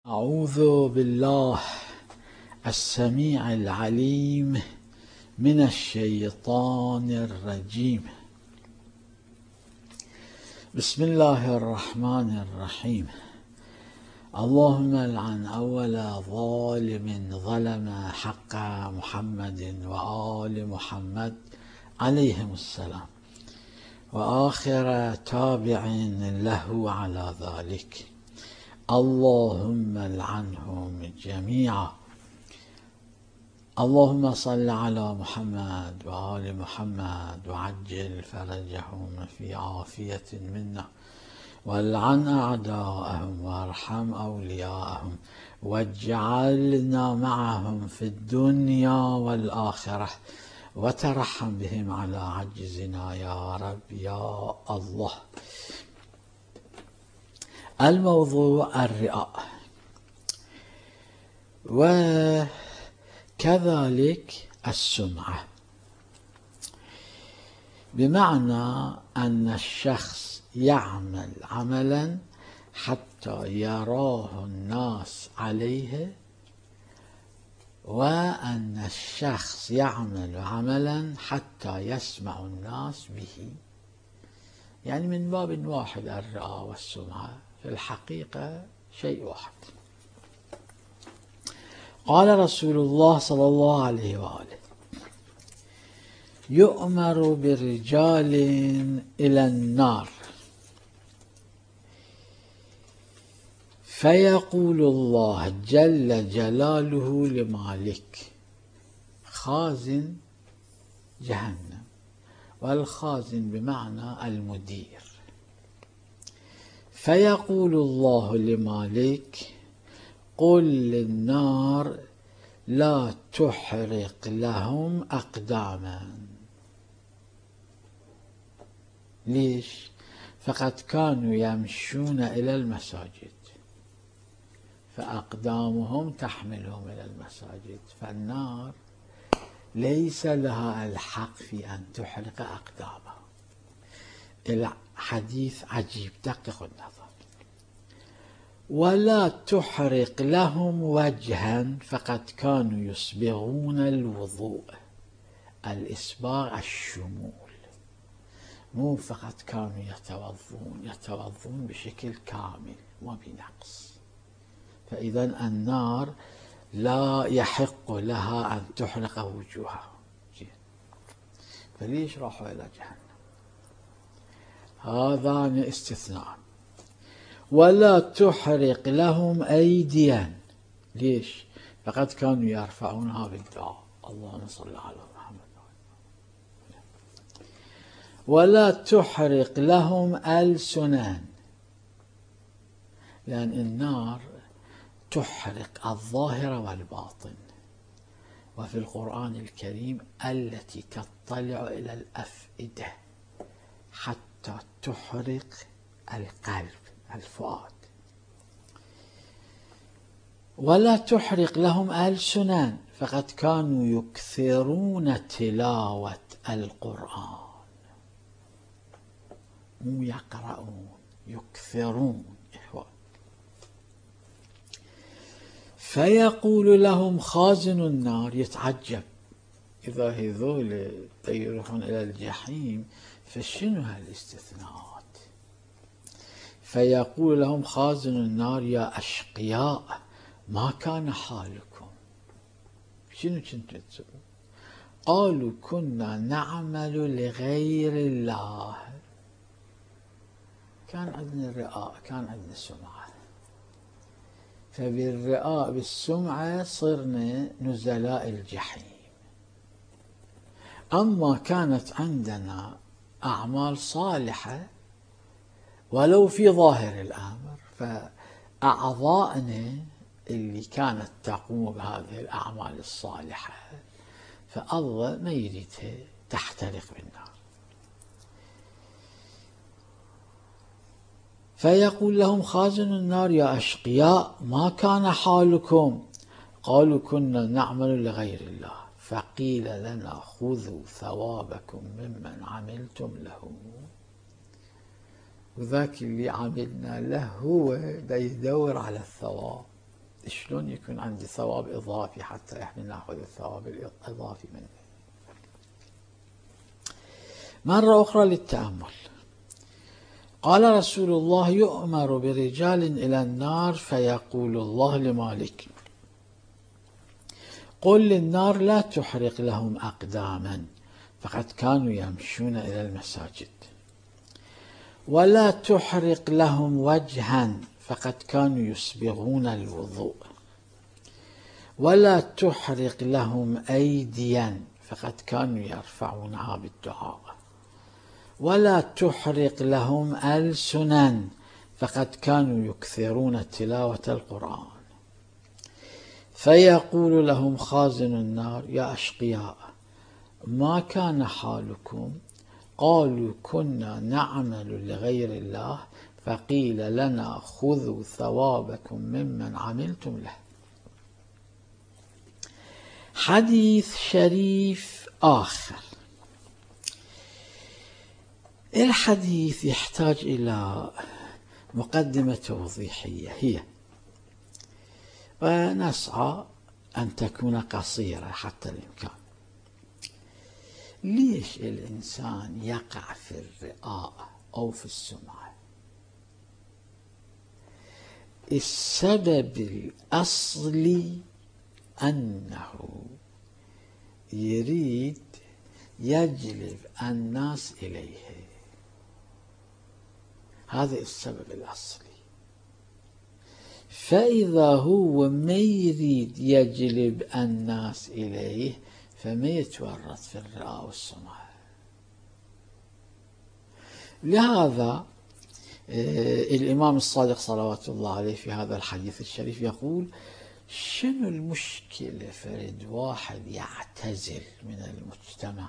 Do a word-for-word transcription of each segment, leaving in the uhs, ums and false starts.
أعوذ بالله السميع العليم من الشيطان الرجيم. بسم الله الرحمن الرحيم. اللهم العن أول ظالم ظلم حق محمد وآل محمد عليهم السلام، وآخر تابع له على ذلك. اللهم العنهم جميعا. اللهم صل على محمد وآل محمد وعجل فرجهم في عافية منا، والعن أعداءهم وارحم أولياءهم، واجعلنا معهم في الدنيا والآخرة، وترحم بهم على عجزنا يا رب يا الله. الموضوع الرئاء، وكذلك السمعة، بمعنى أن الشخص يعمل عملا حتى يراه الناس عليه، وأن الشخص يعمل عملا حتى يسمع الناس به، يعني من باب واحد الرئاء والسمعة في الحقيقة شيء واحد. قال رسول الله صلى الله عليه وآله: يؤمر برجال إلى النار فيقول الله جل جلاله لمالك خازن جهنم، والخازن بمعنى المدير، فيقول الله لمالك: قل للنار لا تحرق لهم أقداما. ليش؟ فقد كانوا يمشون إلى المساجد، فأقدامهم تحملهم إلى المساجد، فالنار ليس لها الحق في أن تحرق أقدامهم. الحديث عجيب، دقق النظر. ولا تحرق لهم وجها، فقد كانوا يسبغون الوضوء. الإسباغ الشمول، مو فقط كانوا يتوضون، يتوضون بشكل كامل وبنقص. فإذا النار لا يحق لها أن تحرق وجوههم، فليش راحوا إلى جهنم؟ هذان استثناء. ولا تحرق لهم أيديا. ليش؟ فقد كانوا يرفعونها بالدعاء، اللهم صل على محمد. ولا تحرق لهم ألسنا، لأن النار تحرق الظاهر والباطن، وفي القرآن الكريم التي تطلع إلى الأفئدة حتى تحرق القلب الفؤاد. ولا تحرق لهم ألسنا، فقد كانوا يكثرون تلاوة القرآن، مو يقرؤون، يكثرون. فيقول لهم خازن النار، يتعجب إذا هذول يروحون إلى الجحيم فشنو هالاستثناءات؟ فيقول لهم خازن النار: يا أشقياء، ما كان حالكم؟ شنو كنتوا تسوون؟ قالوا: كنا نعمل لغير الله. كان عندنا الرئاء، كان عندنا سمعة، فبالرئاء بالسمعة صرنا نزلاء الجحيم. أما كانت عندنا أعمال صالحة ولو في ظاهر الأمر، فأعضاءنا اللي كانت تقوم بهذه الأعمال الصالحة فالله ما يريدها تحترق بالنار. فيقول لهم خازن النار: يا أشقياء، ما كان حالكم؟ قالوا: كنا نعمل لغير الله. فقيل لنا: خذوا ثوابكم ممن عملتم له. وذاك اللي عملنا له هو دا يدور على الثواب، شلون يكون عندي ثواب إضافي حتى إحنا نأخذ الثواب الإضافي منه؟ مرة أخرى للتأمل. قال رسول الله: يؤمر برجال إلى النار فيقول الله لمالك: قل للنار لا تحرق لهم أقداما فقد كانوا يمشون إلى المساجد، ولا تحرق لهم وجها فقد كانوا يسبغون الوضوء، ولا تحرق لهم أيديا فقد كانوا يرفعونها بالدعاء، ولا تحرق لهم ألسنا فقد كانوا يكثرون تلاوة القرآن. فيقول لهم خازن النار: يا أشقياء، ما كان حالكم؟ قالوا: كنا نعمل لغير الله فقيل لنا خذوا ثوابكم ممن عملتم له. حديث شريف آخر. الحديث يحتاج إلى مقدمة توضيحية، هي ونسعى أن تكون قصيرة حتى الإمكان. ليش الإنسان يقع في الرئاء أو في السمعة؟ السبب الأصلي أنه يريد يجلب الناس إليه، هذا السبب الأصلي. فإذا هو ما يريد يجلب الناس إليه فما يتورط في الرئاء والسمعة. لهذا الإمام الصادق صلوات الله عليه في هذا الحديث الشريف يقول: شنو المشكلة فرد واحد يعتزل من المجتمع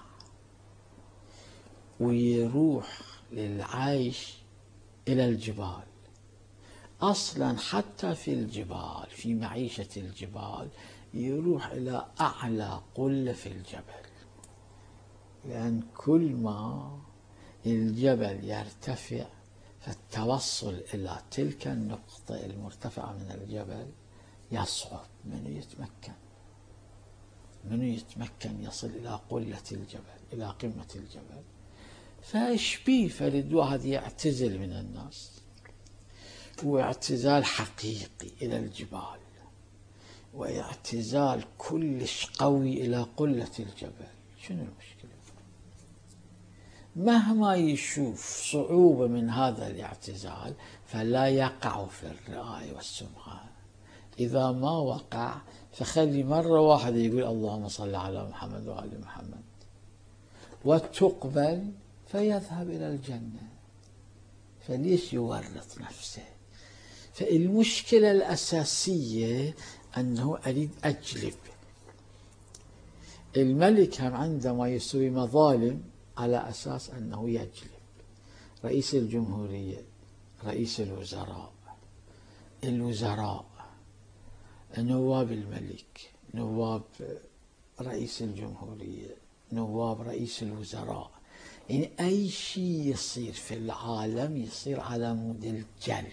ويروح للعيش إلى الجبال؟ أصلا حتى في الجبال، في معيشة الجبال، يروح إلى أعلى قلة في الجبل، لأن كل ما الجبل يرتفع فالتوصل إلى تلك النقطة المرتفعة من الجبل يصعب. من يتمكن من يتمكن يصل إلى قلة الجبل، إلى قمة الجبل؟ فاشبيه فرد واحد يعتزل من الناس، واعتزال حقيقي إلى الجبال، واعتزال كلش قوي إلى قلة الجبل. شنو المشكلة؟ مهما يشوف صعوبة من هذا الاعتزال فلا يقع في الرئاء والسمعة. إذا ما وقع فخلي مرة واحدة يقول اللهم صل على محمد وآل محمد وتقبل فيذهب إلى الجنة. فليش يورط نفسه؟ فالمشكلة الأساسية أنه أريد أجلب. الملك هم عندما يسوي مظالم على أساس أنه يجلب. رئيس الجمهورية، رئيس الوزراء، الوزراء، نواب الملك، نواب رئيس الجمهورية، نواب رئيس الوزراء، يعني أي شيء يصير في العالم يصير على مود الجلب.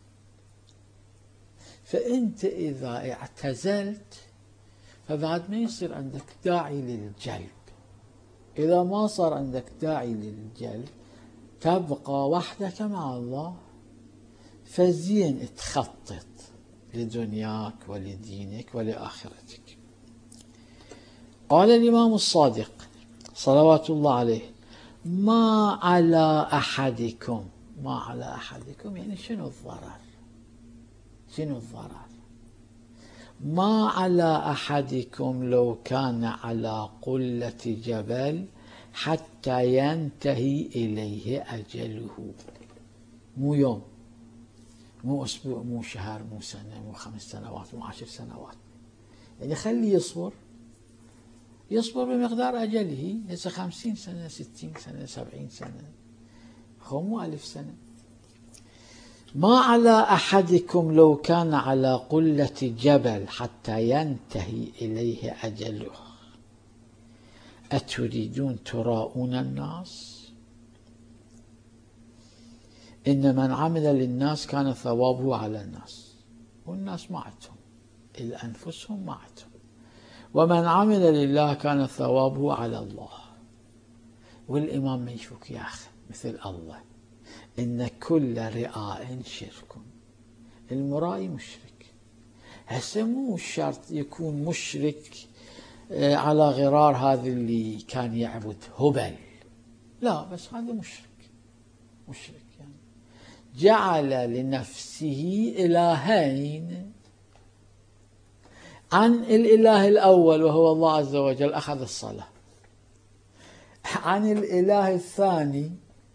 فأنت إذا اعتزلت فبعد ما يصير عندك داعي للجلب. إذا ما صار عندك داعي للجلب تبقى وحدك مع الله. فزين تخطط لدنياك ولدينك ولآخرتك. قال الإمام الصادق صلوات الله عليه: ما على أحدكم. ما على أحدكم يعني شنو الضرر؟ شنو الضرر؟ ما على أحدكم لو كان على قلة جبل حتى ينتهي إليه أجله. مو يوم، مو أسبوع، مو شهر، مو سنة، مو خمس سنوات، مو عشر سنوات. يعني خليه يصبر، يصبر بمقدار أجله. هسه خمسين سنة، ستين سنة، سبعين سنة، هو مو ألف سنة. ما على أحدكم لو كان على قلة جبل حتى ينتهي إليه أجله. أتريدون تراؤون الناس؟ إن من عمل للناس كان ثوابه على الناس، والناس ما عندهم. الأنفسهم ما عندهم. ومن عمل لله كان ثوابه على الله. والإمام ما يشوك يا أخي مثل الله، إن كل رئاء شرك، المرائي مشرك. هسه مو شرط يكون مشرك على غرار هذا اللي كان يعبد هبل، لا، بس هذا مشرك. مشرك يعني جعل لنفسه إلهين عن الإله الأول وهو الله عز وجل، أخذ الصلاة. عن الإله الثاني،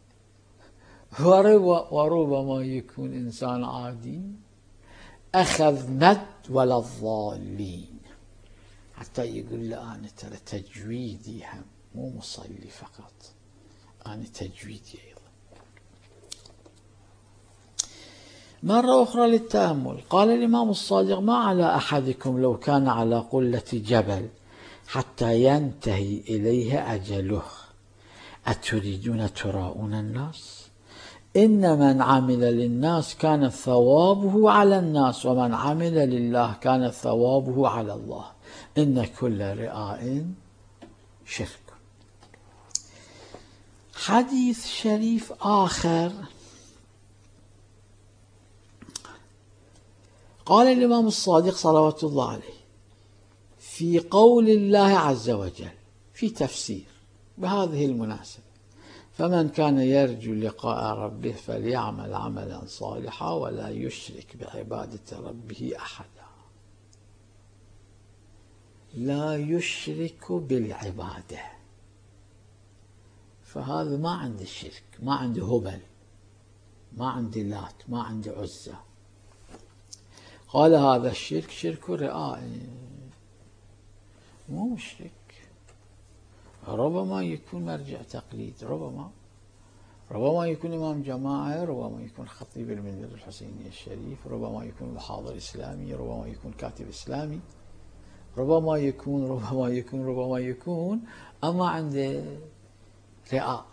وربما يكون إنسان عادي، أخذ ند ولا الضالين. حتى يقول له أنا ترى تجويدي هم مو مصلي فقط، أنا تجويدي أيضا. مرة أخرى للتأمل، قال الإمام الصادق: ما على أحدكم لو كان على قلة جبل حتى ينتهي إليه أجله أتريدون تراؤون الناس؟ إن من عمل للناس كان ثوابه على الناس، ومن عمل لله كان ثوابه على الله. إن كل رئاء شرك. حديث شريف آخر، قال الإمام الصادق صلوات الله عليه في قول الله عز وجل في تفسير بهذه المناسبة: فمن كان يرجو لقاء ربه فليعمل عملا صالحا ولا يشرك بعبادة ربه أحدا. لا يشرك بالعبادة، فهذا ما عنده الشرك، ما عنده هبل، ما عنده لات، ما عنده عزة. قال هذا الشرك شرك رئاء، مو مشرك. ربما يكون مرجع تقليد، ربما ربما يكون إمام جماعة، ربما يكون خطيب المنبر الحسيني الشريف، ربما يكون محاضر إسلامي، ربما يكون كاتب إسلامي، ربما يكون ربما يكون ربما يكون أما عنده رئاء.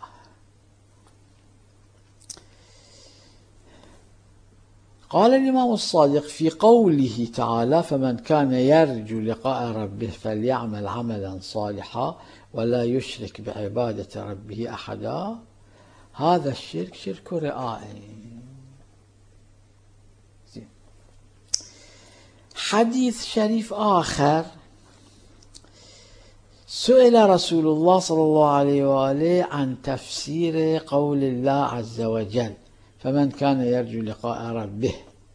قال الإمام الصادق في قوله تعالى: فمن كان يرجو لقاء ربه فليعمل عملا صالحا ولا يشرك بعبادة ربه أحدا. هذا الشرك شرك رئاء. حديث شريف آخر، سئل رسول الله صلى الله عليه وآله عن تفسير قول الله عز وجل: فمن كان يرجو لقاء ربه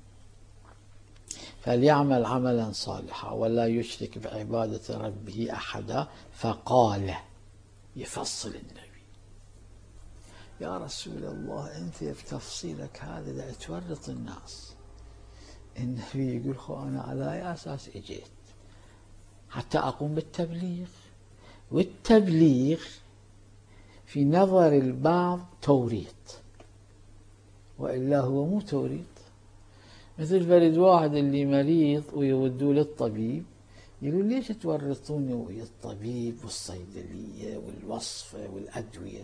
فليعمل عملا صالحا ولا يشرك بعبادة ربه أحدا. فقال، يفصل النبي: يا رسول الله أنت بتفصيلك هذا دا تورط الناس. النبي يقول: خو أنا على أي أساس إجيت؟ حتى أقوم بالتبليغ، والتبليغ في نظر البعض توريط، وإلا هو مو توريط. مثل فرد واحد اللي مريض ويودوه للطبيب، يقول: ليش تورطوني ويا الطبيب والصيدلية والوصفة والأدوية؟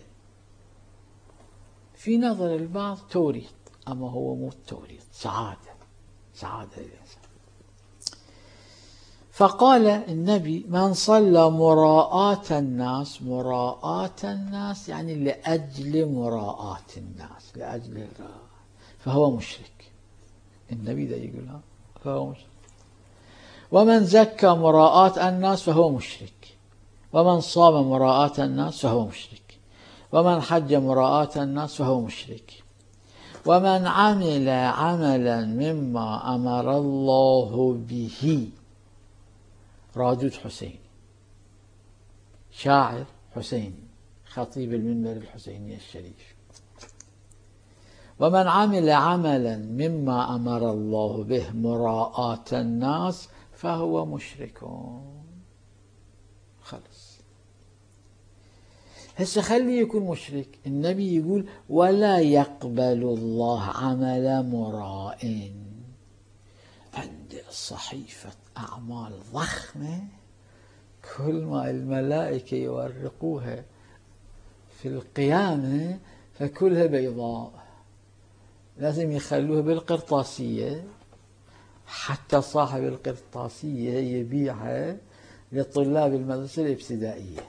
في نظر البعض توريط، أما هو مو توريط، سعادة، سعادة للإنسان. فقال النبي: من صلى مراءاة الناس، مراءاة الناس يعني لأجل مراءاة الناس، لأجل الرأى، فهو مشرك. النبي ده يقولها فهو مشرك. ومن زكى مراءاة الناس فهو مشرك. ومن صام مراءاة الناس فهو مشرك. ومن حج مراءاة الناس فهو مشرك. ومن عمل عملا مما أمر الله به. رادود حسيني، شاعر حسيني، خطيب المنبر الحسيني الشريف. ومن عمل عملا مما أمر الله به مراءاة الناس فهو مشرك. خلص، هسه خلي يكون مشرك. النبي يقول: ولا يقبل الله عمل مراء. عنده صحيفة أعمال ضخمة، كل ما الملائكة يورقوها في القيامة فكلها بيضاء، لازم يخلوها بالقرطاسية حتى صاحب القرطاسية يبيعها لطلاب المدرسة الابتدائية،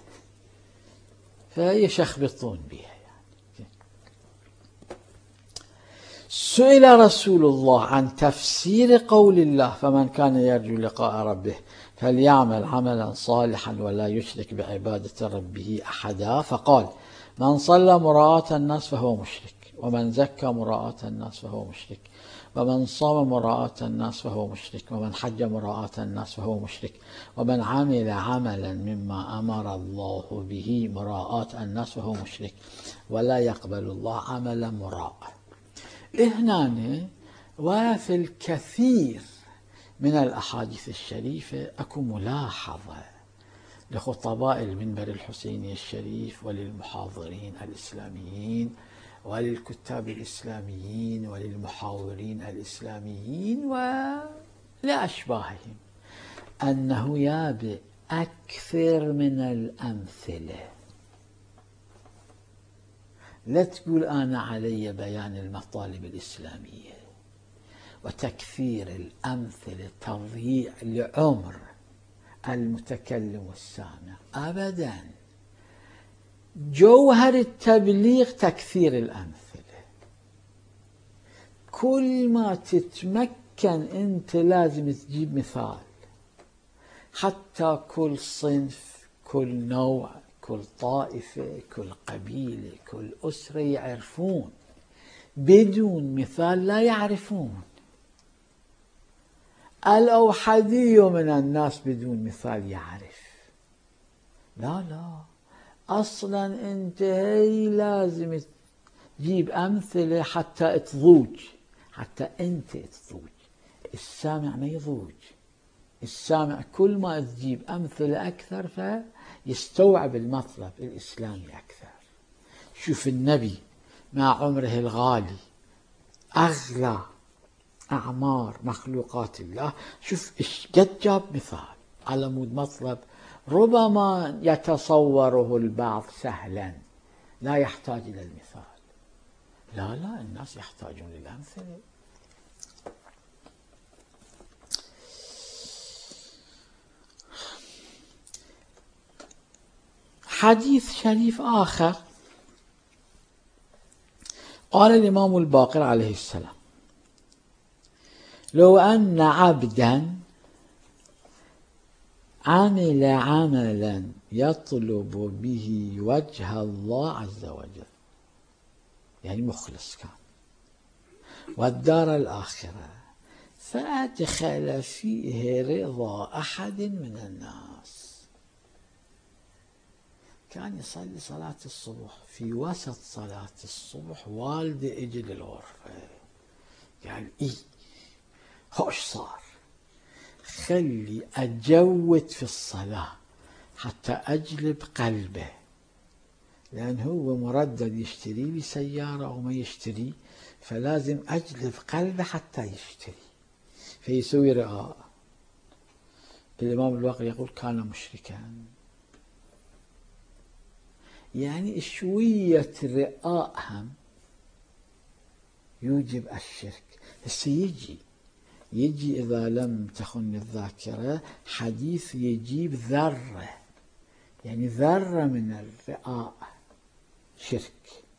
فيشخبطون بها يعني. سئل رسول الله عن تفسير قول الله: فمن كان يرجو لقاء ربه فليعمل عملا صالحا ولا يشرك بعبادة ربه أحدا، فقال: من صلى مراءة الناس فهو مشرك، ومن زكى مراءة الناس فهو مشرك، ومن صام مراءة الناس فهو مشرك، ومن حج مراءة الناس فهو مشرك، ومن عمل عملا مما أمر الله به مراءة الناس فهو مشرك، ولا يقبل الله عمل مراءة. هنا وفي الكثير من الأحاديث الشريفة أكو ملاحظة لخطباء المنبر الحسيني الشريف وللمحاضرين الإسلاميين وللكتاب الإسلاميين وللمحاورين الإسلاميين ولأشباههم، أنه يابي أكثر من الأمثلة. لا تقول أنا علي بيان المطالب الإسلامية وتكثير الأمثلة تضييع لعمر المتكلم والسامع، أبدا. جوهر التبليغ تكثير الأمثلة. كل ما تتمكن أنت لازم تجيب مثال، حتى كل صنف، كل نوع، كل طائفة، كل قبيلة، كل أسرة يعرفون. بدون مثال لا يعرفون. الأوحدي من الناس بدون مثال يعرف. لا لا، أصلا أنت هي لازم تجيب أمثلة حتى تضوج، حتى أنت تضوج. السامع ما يضوج. السامع كل ما تجيب أمثلة أكثر فيستوعب المطلب الإسلامي أكثر. شوف النبي مع عمره الغالي أغلى أعمار مخلوقات الله، شوف إيش قد جاب مثال على مود مطلب ربما يتصوره البعض سهلا لا يحتاج إلى المثال. لا لا، الناس يحتاجون للأمثلة. حديث شريف آخر قال الإمام الباقر عليه السلام: لو أن عبدا عمل عملا يطلب به وجه الله عز وجل، يعني مخلص كان، والدار الآخرة، فأدخل فيه رضا أحد من الناس. كان يصلي صلاة الصبح، في وسط صلاة الصبح والده اجى للغرفة قال: إيه خوش صار، خلي أجود في الصلاة حتى أجلب قلبه، لأن هو مردد يشتري لي سيارة أو ما يشتري، فلازم أجلب قلبه حتى يشتري، فيسوي رئاء. الإمام الباقر يقول: كان مشركا. يعني شوية رئاء هم يوجب الشرك. هسه يجي يجي إذا لم تخن الذاكرة حديث يجيب ذرة، يعني ذرة من الرئاء شرك.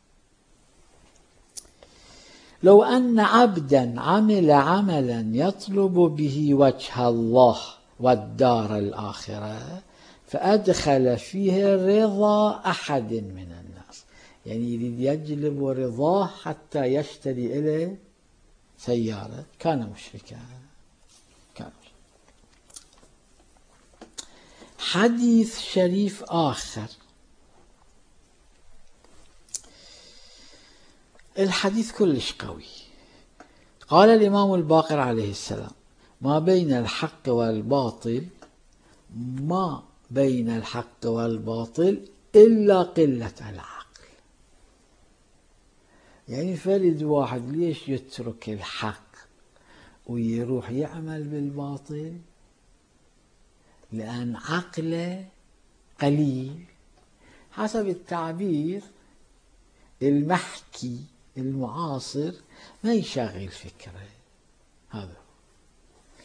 لو أن عبدا عمل عملا يطلب به وجه الله والدار الآخرة فأدخل فيه رضا أحد من الناس، يعني يريد يجلب رضاه حتى يشتري إليه سيارة، كان مشركا. كان مشركا. حديث شريف آخر، الحديث كلش قوي. قال الإمام الباقر عليه السلام: ما بين الحق والباطل ما بين الحق والباطل إلا قلة العقل. يعني فرد واحد ليش يترك الحق ويروح يعمل بالباطل؟ لأن عقله قليل، حسب التعبير المحكي المعاصر، ما يشغل فكره. هذا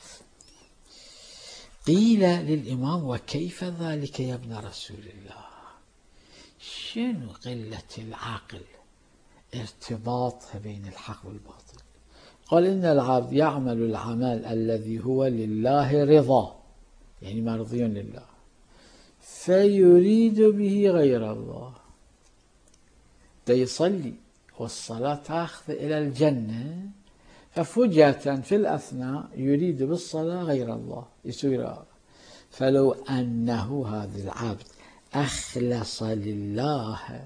قيل للإمام وكيف ذلك يا ابن رسول الله؟ شنو قلة العقل ارتباطها بين الحق والباطل؟ قال إن العبد يعمل العمل الذي هو لله رضا، يعني مرضي لله، فيريد به غير الله. دا يصلي والصلاة تأخذ إلى الجنة، ففجأة في الأثناء يريد بالصلاة غير الله يسوي. فلو أنه هذا العبد أخلص لله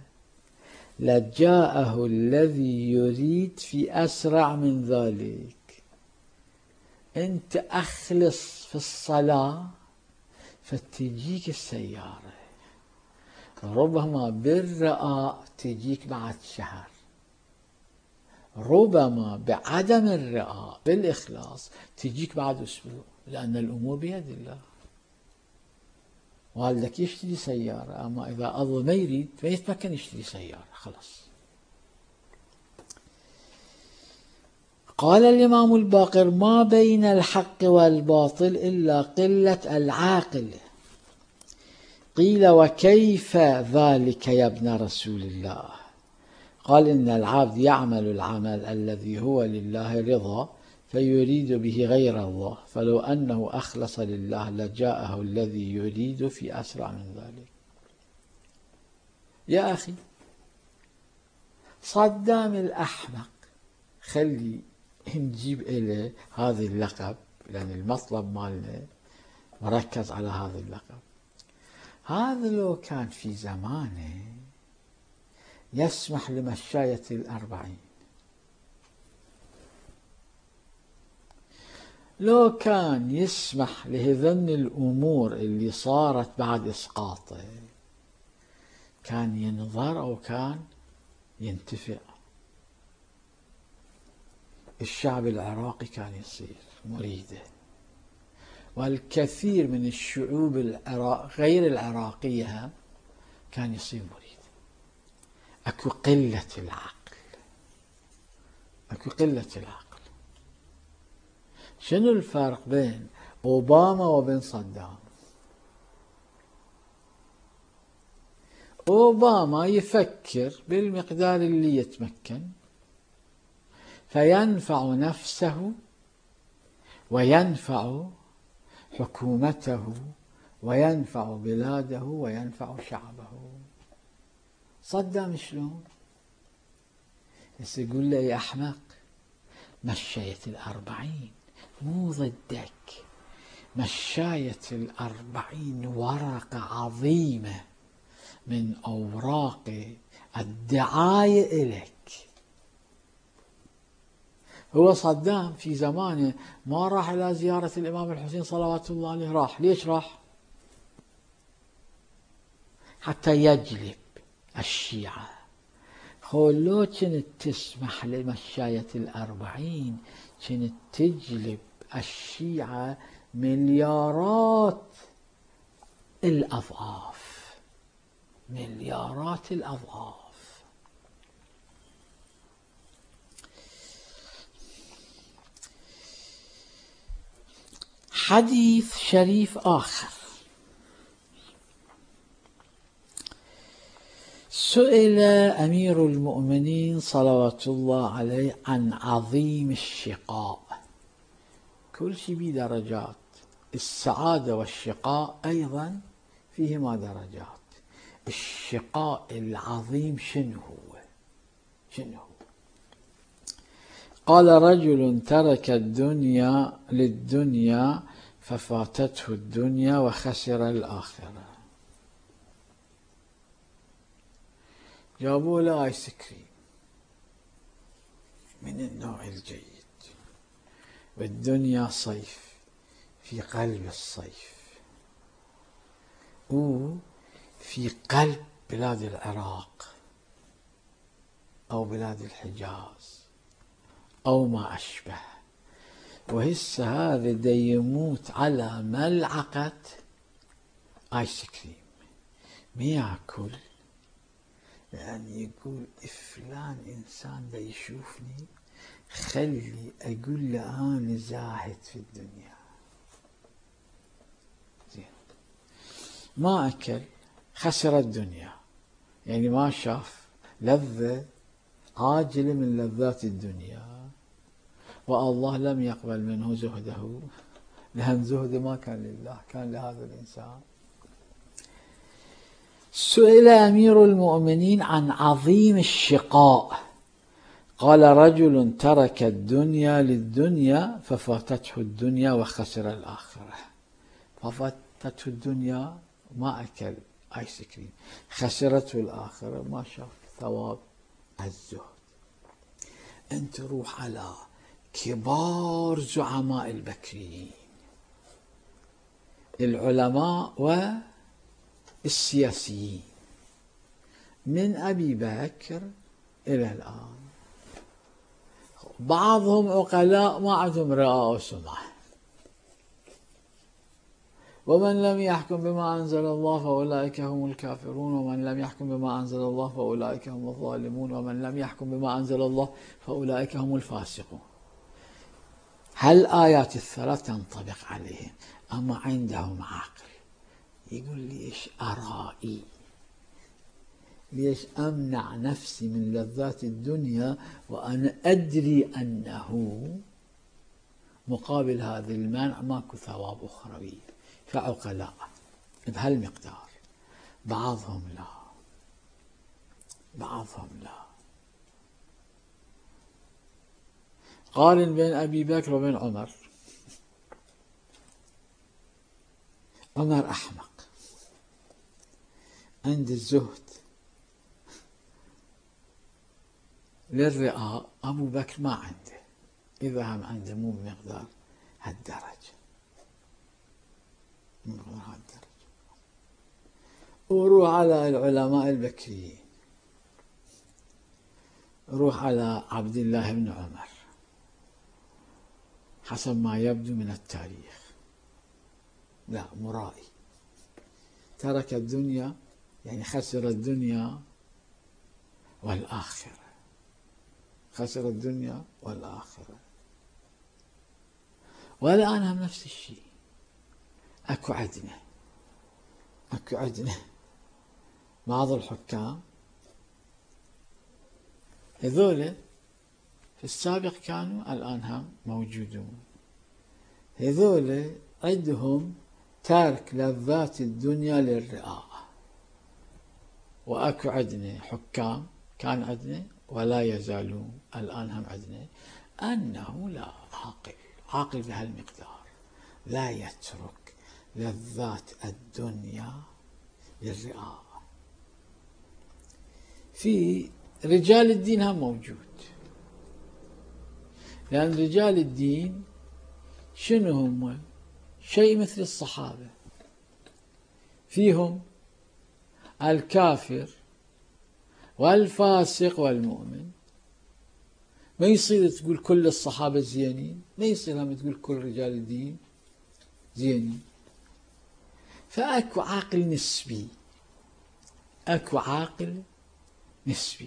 لجاءه الذي يريد في أسرع من ذلك. أنت أخلص في الصلاة فتجيك السيارة، ربما بالرئاء تجيك بعد شهر، ربما بعدم الرئاء بالإخلاص تجيك بعد أسبوع، لأن الأمور بيد الله. والدك يشتري سيارة، أما إذا أظل ما يريد ما يتمكن يشتري سيارة، خلاص. قال الإمام الباقر ما بين الحق والباطل إلا قلة العاقل. قيل وكيف ذلك يا ابن رسول الله؟ قال إن العبد يعمل العمل الذي هو لله رضا فيريد به غير الله، فلو أنه أخلص لله لجاءه الذي يريد في أسرع من ذلك. يا أخي صدام الأحمق خلي نجيب إليه هذا اللقب، لأن المطلب مالنا مركز على هذا اللقب. هذا لو كان في زمانه يسمح لمشاية الأربعين، لو كان يسمح لهذن الأمور اللي صارت بعد إسقاطه، كان ينظر أو كان ينتفع. الشعب العراقي كان يصير مريده، والكثير من الشعوب العراق غير العراقية كان يصير مريد. أكو قلة العقل، أكو قلة العقل. شنو الفرق بين أوباما وبين صدام؟ أوباما يفكر بالمقدار اللي يتمكن، فينفع نفسه وينفع حكومته وينفع بلاده وينفع شعبه. صدام شلون؟ بس يقول له يا أحمق مشاية الأربعين مو ضدك، مشاية الأربعين ورقة عظيمة من أوراق الدعاية إليك. هو صدام في زمانه ما راح إلى زيارة الإمام الحسين صلوات الله عليه، راح ليش راح؟ حتى يجلب الشيعة. خول لو كنت تسمح لمشاية الأربعين كنت تجلب الشيعة مليارات الأضعاف، مليارات الأضعاف. حديث شريف آخر. سئل أمير المؤمنين صلوات الله عليه عن عظيم الشقاء. كل شيء به درجات، السعادة والشقاء أيضا فيهما درجات. الشقاء العظيم شنو هو؟ شنو هو؟ قال رجل ترك الدنيا للدنيا ففاتته الدنيا وخسر الآخرة. جابوا له آيس كريم من النوع الجيد، والدنيا صيف في قلب الصيف، وفي قلب بلاد العراق أو بلاد الحجاز أو ما أشبه، وهسه هذا دا يموت على ملعقة آيس كريم ما ياكل، يعني يقول فلان إنسان دا يشوفني خلي أقول له أنا زاهد في الدنيا. ما أكل خسر الدنيا، يعني ما شاف لذة عاجلة من لذات الدنيا، والله لم يقبل منه زهده، لأن زهده ما كان لله، كان لهذا الإنسان. سئل أمير المؤمنين عن عظيم الشقاء، قال رجل ترك الدنيا للدنيا ففاتته الدنيا وخسر الآخرة. ففاتته الدنيا ما أكل آيس كريم، خسرته الآخرة ما شاف ثواب الزهد. أنت روح على كبار زعماء البكريين، العلماء والسياسيين، من أبي بكر إلى الآن، بعضهم عقلاء ما عندهم رئاء وسمعة. ومن لم يحكم بما أنزل الله فأولئك هم الكافرون، ومن لم يحكم بما أنزل الله فأولئك هم الظالمون، ومن لم يحكم بما أنزل الله فأولئك هم الفاسقون. هالآيات الثلاث تنطبق عليهم، أما عندهم عقل. يقول ليش أرائي، ليش أمنع نفسي من لذات الدنيا وأنا أدري أنه مقابل هذا المنع ماكو ثواب أخروي. فعقلاء بهالمقدار، بعضهم لا، بعضهم لا. قارن بين أبي بكر وبين عمر. عمر أحمق عند الزهد للرئاء، أبو بكر ما عنده، إذا هم عنده مو بمقدار هالدرجة، مقدار هالدرجة. وروح على العلماء البكريين، روح على عبد الله بن عمر، حسب ما يبدو من التاريخ لا مرائي، ترك الدنيا يعني خسر الدنيا والآخرة، خسر الدنيا والآخرة. والآن هم نفس الشيء، أكو عدنا أكو عدنا بعض الحكام هذول في السابق كانوا، الآن هم موجودون. هذول عندهم ترك لذات الدنيا للرئاء. وأكو عدنا حكام كان عدنا ولا يزالون الآن هم عدنا، أنه لا عاقل، عاقل بهالمقدار لا يترك لذات الدنيا للرئاء. في رجال الدين هم موجود، لأن رجال الدين شنو هم؟ شيء مثل الصحابة، فيهم الكافر والفاسق والمؤمن. ما يصير تقول كل الصحابة زينين، ما يصير هم تقول كل رجال الدين زينين. فأكو عاقل نسبي، أكو عاقل نسبي.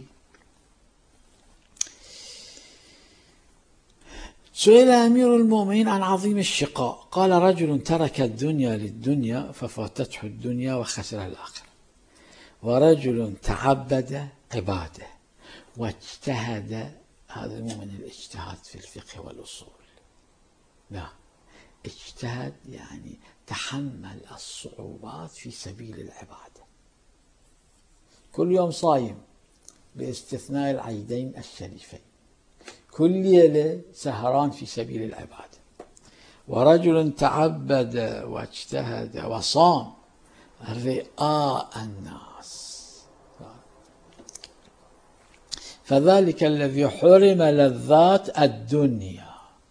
سئل أمير المؤمنين عن عظيم الشقاء، قال رجل ترك الدنيا للدنيا ففاتته الدنيا وخسر الآخرة، ورجل تعبد عبادة واجتهد. هذا مو من الاجتهاد في الفقه والأصول، لا، اجتهد يعني تحمل الصعوبات في سبيل العبادة، كل يوم صايم باستثناء العيدين الشريفين، كل ليلة سهران في سبيل العبادة. ورجل تعبد واجتهد وصام رئاء الناس، فذلك الذي حرم لذات الدنيا.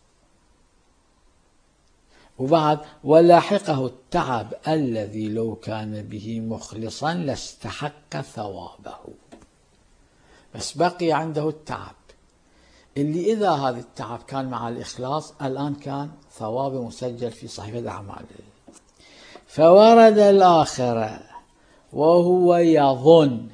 وبعد ولاحقه التعب الذي لو كان به مخلصا لاستحق ثوابه، بس بقي عنده التعب اللي إذا هذا التعب كان مع الإخلاص الآن كان ثوابه مسجل في صحيفة أعماله. فورد الآخرة وهو يظن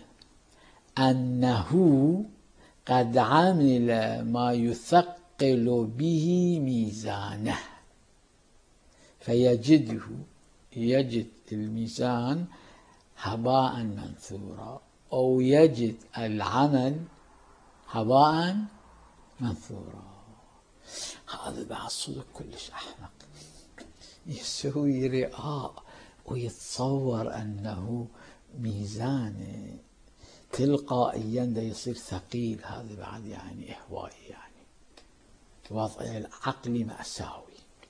أنه قد عمل ما يثقل به ميزانه، فيجده يجد الميزان هباء منثورا أو يجد العمل هباء منثورا. هذا بعد صدق كلش أحمق، يسوي رئاء ويتصور أنه ميزان تلقائيا دا يصير ثقيل. هذا بعد يعني إهوائي، يعني وضع العقل مأساوي.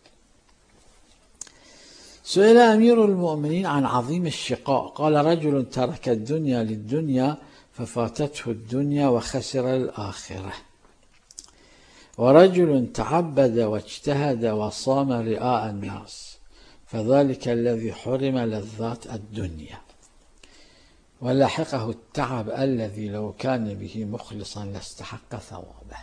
سئل أمير المؤمنين عن عظيم الشقاء، قال: رجل ترك الدنيا للدنيا ففاتته الدنيا وخسر الآخرة، ورجل تعبد واجتهد وصام رئاء الناس فذلك الذي حرم لذات الدنيا ولحقه التعب الذي لو كان به مخلصا لاستحق ثوابه.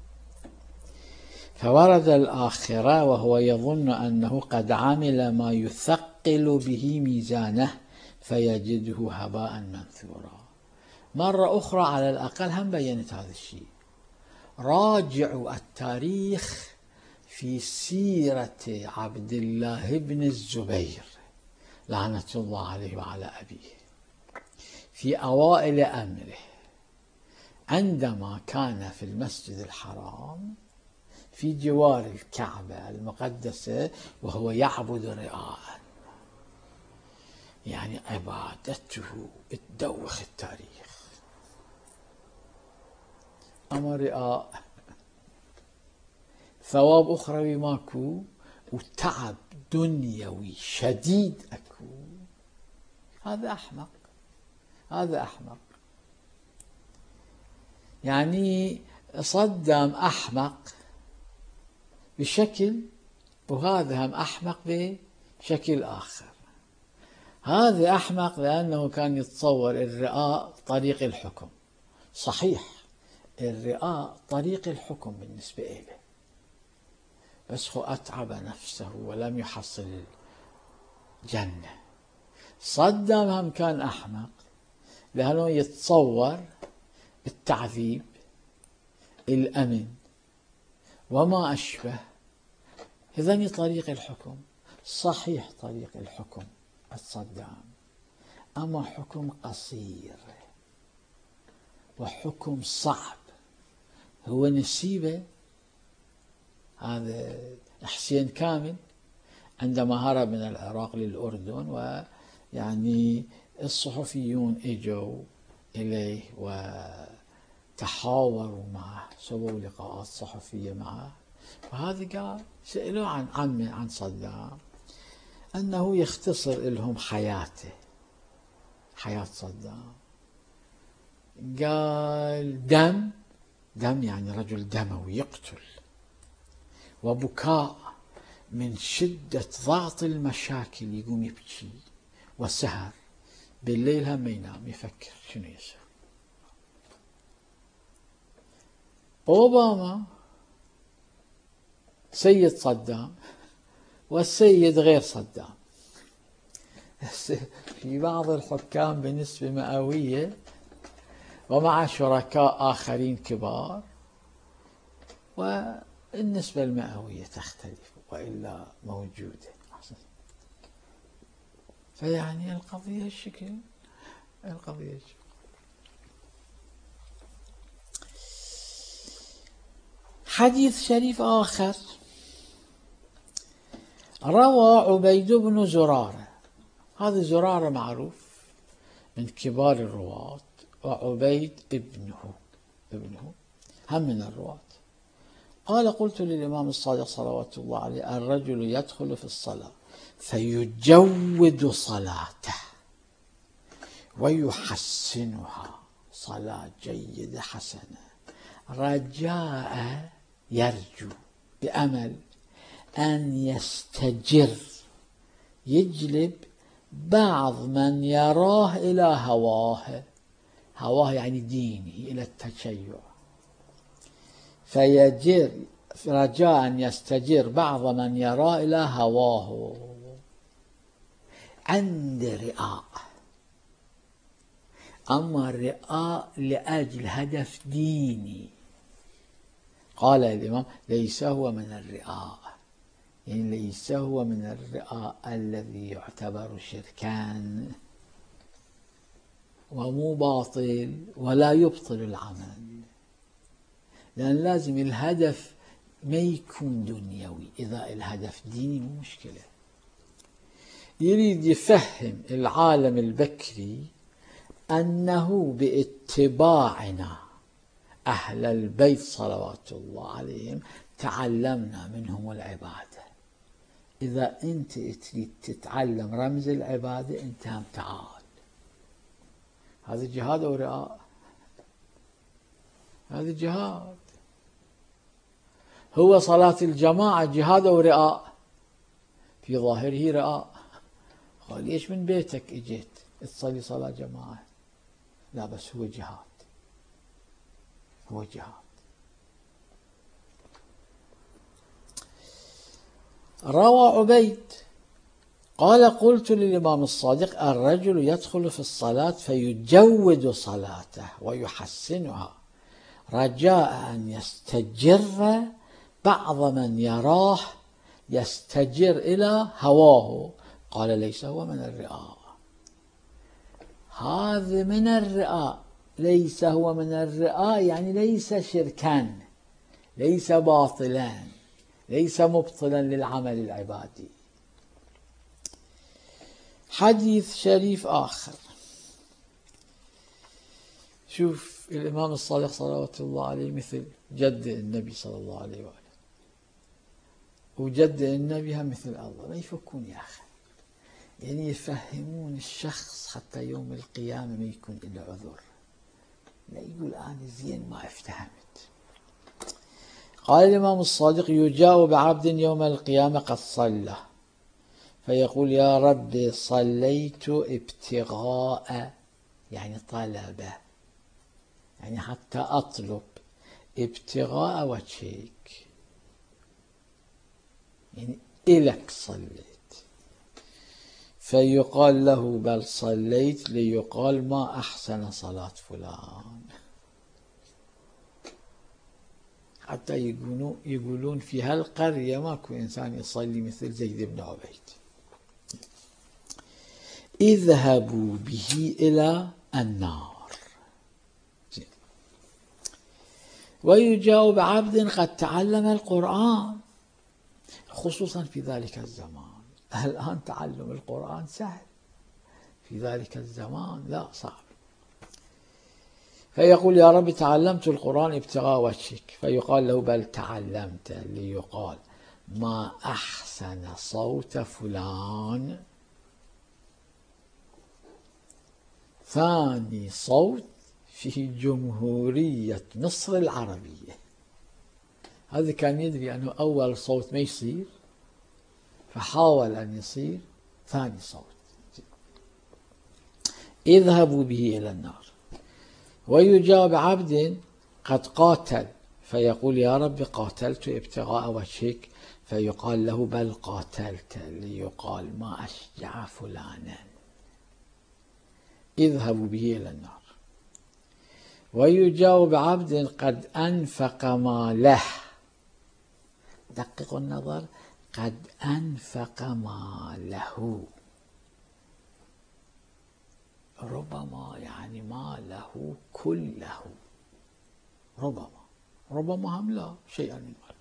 فورد الآخرة وهو يظن أنه قد عمل ما يثقل به ميزانه فيجده هباء منثورا. مرة أخرى على الأقل هم بينت هذا الشيء. راجعوا التاريخ في سيرة عبد الله بن الزبير لعنة الله عليه وعلى أبيه في أوائل أمره، عندما كان في المسجد الحرام في جوار الكعبة المقدسة وهو يعبد رئاء، يعني عبادته تدوخ التاريخ. أما رئاء ثواب أخروي ماكو وتعب دنيوي شديد أكو. هذا أحمق، هذا أحمق. يعني صدام أحمق بشكل، وهذا هم أحمق بشكل آخر. هذا أحمق لأنه كان يتصور الرئاء طريق الحكم. صحيح الرئاء طريق الحكم بالنسبة إليه، بس هو أتعب نفسه ولم يحصل الجنة. صدام هم كان أحمق لأنه يتصور التعذيب، الأمن وما أشبه، إذن طريق الحكم. صحيح طريق الحكم الصدام، أما حكم قصير وحكم صعب. هو نسيبه هذا حسين كامل عندما هرب من العراق للأردن، ويعني الصحفيون اجوا إليه وتحاوروا معه، سووا لقاءات صحفية معه، وهذا قال سألوه عن عمه عن صدام أنه يختصر لهم حياته، حياة صدام. قال دم دم يعني رجل دموي يقتل، وبكاء من شدة ضغط المشاكل يقوم يبكي، وسهر بالليل هم ينام يفكر شنو يصير. أوباما سيد صدام والسيد غير صدام. في بعض الحكام بنسبة مئوية ومع شركاء آخرين كبار، والنسبة المئوية تختلف وإلا موجودة. فيعني القضية الشكل القضية الشكل. حديث شريف آخر روى عبيد بن زرارة. هذا زرارة معروف من كبار الرواة، وعبيد ابنه ابنه هم من الرواة. قال: قلت للإمام الصادق صلوات الله عليه: الرجل يدخل في الصلاة فيجود صلاته ويحسنها، صلاة جيدة حسنة، رجاء يرجو بأمل أن يستجر، يجلب بعض من يراه إلى هواه، هواه يعني دينه، إلى التشيع. فيجر رجاء أن يستجر بعض من يراه إلى هواه عند رئاء. أما الرئاء لأجل هدف ديني، قال الإمام: ليس هو من الرئاء، يعني ليس هو من الرئاء الذي يعتبر شركان ومو باطل ولا يبطل العمل، لأن لازم الهدف ما يكون دنيوي. إذا الهدف ديني مو مشكلة. يريد يفهم العالم البكري أنه باتباعنا أهل البيت صلوات الله عليهم تعلمنا منهم العبادة. إذا أنت تريد تتعلم رمز العبادة أنت هم تعال. هذا جهاد أو رئاء؟ هذا جهاد. هو صلاة الجماعة جهاد أو رئاء؟ في ظاهره رئاء. قال ليش من بيتك اجيت تصلي صلاة جماعة؟ لا بس هو جهاد، هو جهاد. روى عبيد قال قلت للإمام الصادق الرجل يدخل في الصلاة فيجود صلاته ويحسنها رجاء أن يستجر بعض من يراه يستجر إلى هواه. قال ليس هو من الرئاء. هذا من الرئاء. ليس هو من الرئاء يعني ليس شركا، ليس باطلا، ليس مبطلا للعمل العبادي. حديث شريف آخر. شوف الإمام الصادق صلوات الله عليه مثل جد النبي صلى الله عليه وآله، وجد النبي هم مثل الله. ما يفكون يا أخي، يعني يفهمون الشخص حتى يوم القيامة ما يكون إلا عذر، لا يقول أنا زين ما افتهمت. قال الإمام الصادق يجاء بعبد يوم القيامة قد صلى فيقول يا رب صليت ابتغاء، يعني طلبه، يعني حتى أطلب ابتغاء وجهك، يعني إلك صليت. فيقال له بل صليت ليقال ما أحسن صلاة فلان. حتى يقولون يقولون في هالقرية ماكو إنسان يصلي مثل زيد بن عبيد. اذهبوا به إلى النار. ويجاء بعبد قد تعلم القرآن خصوصا في ذلك الزمان. الآن تعلم القرآن سهل، في ذلك الزمان لا، صعب. فيقول يا رب تعلمت القرآن ابتغاء وجهك، فيقال له بل تعلمت ليقال ما أحسن صوت فلان. ثاني صوت في جمهورية مصر العربية. هذا كان يدري أنه أول صوت ما يصير، فحاول أن يصير ثاني صوت. اذهبوا به إلى النار. ويجاء بعبد قد قاتل فيقول يا رب قاتلت ابتغاء وجهك، فيقال له بل قاتلت ليقال ما أشجع فلانا. اذهبوا به إلى النار. ويجاء بعبد قد أنفق ماله، دققوا النظر، قد أنفق ماله، ربما يعني ماله كله، ربما ربما هم لا شيئا من ماله.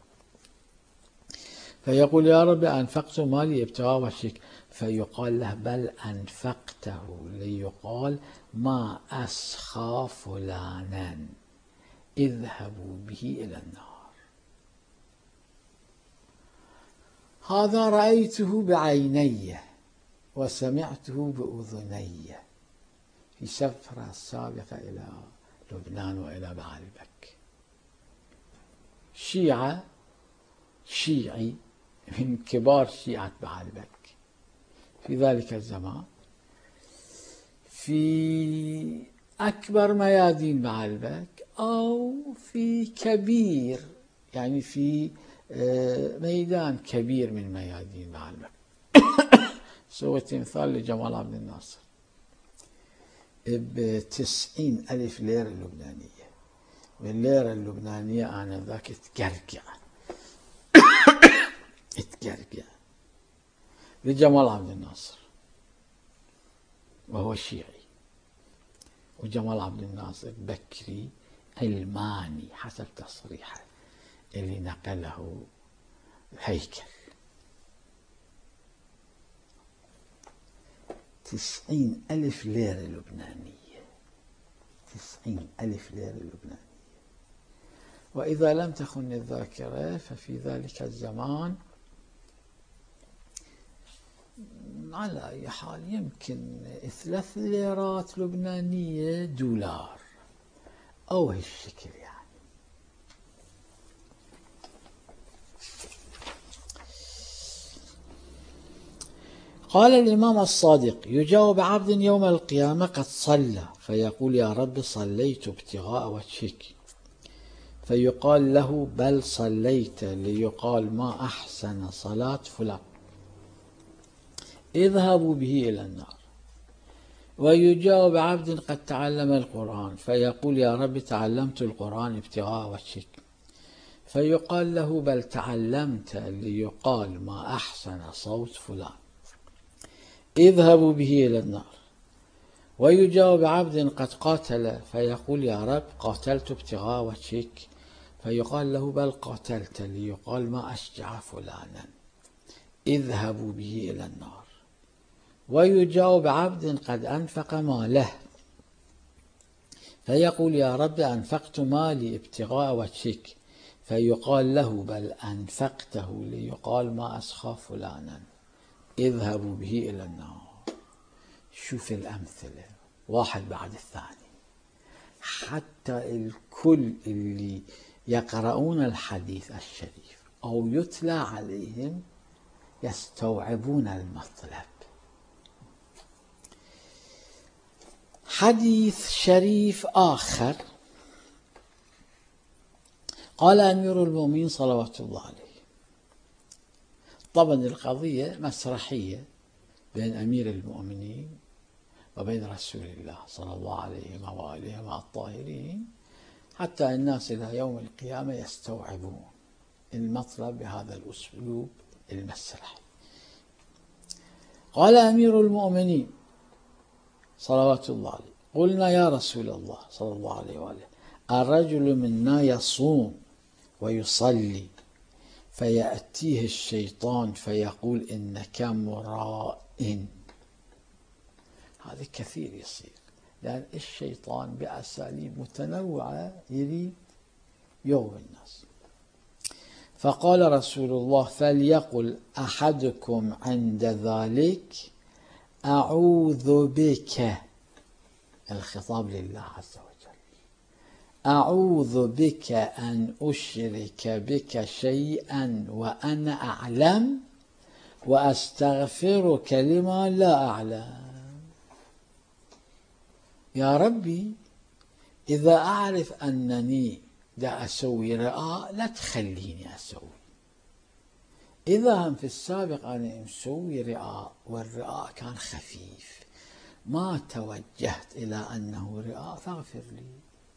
فيقول يا رب أنفقت مالي ابتغاء وجهك، فيقال له بل أنفقته ليقال ما أسخى فلانا. اذهبوا به إلى النار. هذا رأيته بعيني وسمعته بأذني في سفرة سابقة إلى لبنان وإلى بعلبك. شيعة شيعي من كبار شيعة بعلبك في ذلك الزمان في أكبر ميادين بعلبك أو في كبير، يعني في ميدان كبير من ميادين بعلبك. سوى تمثال لجمال عبد الناصر بتسعين ألف ليرة لبنانية، والليرة اللبنانية آنذاك تقرقع. تقرقع لجمال عبد الناصر وهو شيعي، وجمال عبد الناصر بكري علماني حسب تصريحه اللي نقله هيكل. تسعين ألف ليرة لبنانية، تسعين ألف ليرة لبنانية. وإذا لم تخن الذاكرة ففي ذلك الزمان على أي حال يمكن ثلاث ليرات لبنانية دولار أو هالشكل يعني. قال الإمام الصادق: يجاوب عبد يوم القيامة قد صلى فيقول: يا رب صليت ابتغاء وجهك، فيقال له: بل صليت ليقال ما أحسن صلاة فلان، اذهبوا به إلى النار. ويجاوب عبد قد تعلم القرآن فيقول: يا رب تعلمت القرآن ابتغاء وجهك، فيقال له: بل تعلمت ليقال ما أحسن صوت فلان، اذهبوا به إلى النار. ويجاوب عبد قد قاتل فيقول: يا رب قاتلت ابتغاء وجهك، فيقال له: بل قاتلت ليقال ما أشجع فلانا، اذهبوا به إلى النار. ويجاوب عبد قد أنفق ماله فيقول: يا رب أنفقت مالي ابتغاء وجهك، فيقال له: بل أنفقته ليقال ما أسخى فلانا، اذهبوا به إلى النار. شوف الأمثلة واحد بعد الثاني، حتى الكل اللي يقرؤون الحديث الشريف أو يتلى عليهم يستوعبون المطلب. حديث شريف آخر قال أمير المؤمنين صلوات الله عليه. طبعا القضية مسرحية بين أمير المؤمنين وبين رسول الله صلى الله عليه وآله مع الطاهرين، حتى الناس إلى يوم القيامة يستوعبون المطلب بهذا الأسلوب المسرحي. قال أمير المؤمنين صلوات الله عليه: قلنا يا رسول الله صلى الله عليه وآله: الرجل منا يصوم ويصلي فيأتيه الشيطان فيقول إنك مراء. هذا كثير يصير، لأن الشيطان بأساليب متنوعة يريد يغوي الناس. فقال رسول الله: فليقل أحدكم عند ذلك أعوذ بك، الخطاب لله عز وجل، أعوذ بك أن أشرك بك شيئا وأنا أعلم وأستغفرك لما لا أعلم. يا ربي إذا أعرف أنني دا أسوي رئاء لا تخليني أسوي. إذا هم في السابق أنا مسوي رئاء والرئاء كان خفيف ما توجهت إلى أنه رئاء فاغفر لي.